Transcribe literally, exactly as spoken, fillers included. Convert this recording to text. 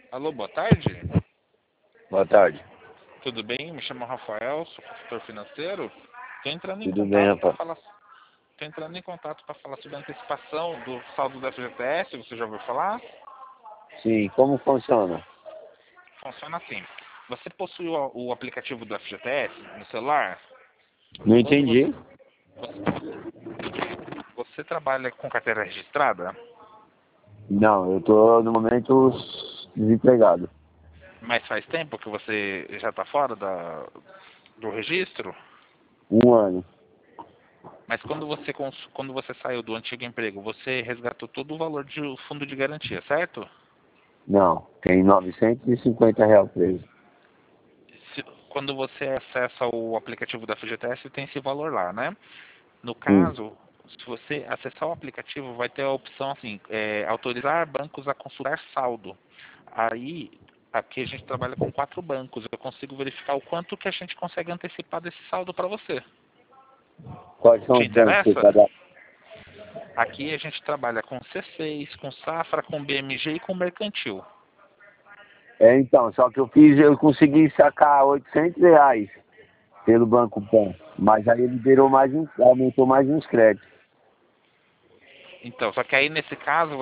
Alô, boa tarde. Boa tarde. Tudo bem? Me chamo Rafael, sou consultor financeiro. Estou entrando em Tudo bem, contato para rapaz? falar. Estou entrando em contato para falar sobre a antecipação do saldo do F G T S. Você já ouviu falar? Sim, como funciona? Funciona assim. Você possui o, o aplicativo do F G T S no celular? Não Quando você, entendi. você trabalha com carteira registrada, Não, eu tô no momento desempregado. mas faz tempo que você já está fora da, do registro? Um ano. Mas quando você, cons- quando você saiu do antigo emprego, você resgatou todo o valor do fundo de garantia, certo? Não, tem novecentos e cinquenta reais preso. Se- quando você acessa o aplicativo da F G T S, tem esse valor lá, né? No Sim. caso, se você acessar o aplicativo, vai ter a opção assim, é, autorizar bancos a consultar saldo. Aí, aqui a gente trabalha com quatro bancos. Eu consigo verificar o quanto que a gente consegue antecipar desse saldo para você. Quais são Te os bancos que você interessa? trabalha? Aqui a gente trabalha com C seis, com Safra, com B M G e com Mercantil. É, então, só que eu fiz, eu consegui sacar oitocentos reais pelo Banco Pan. Mas aí ele liberou mais um, aumentou mais uns créditos. Então, só que aí nesse caso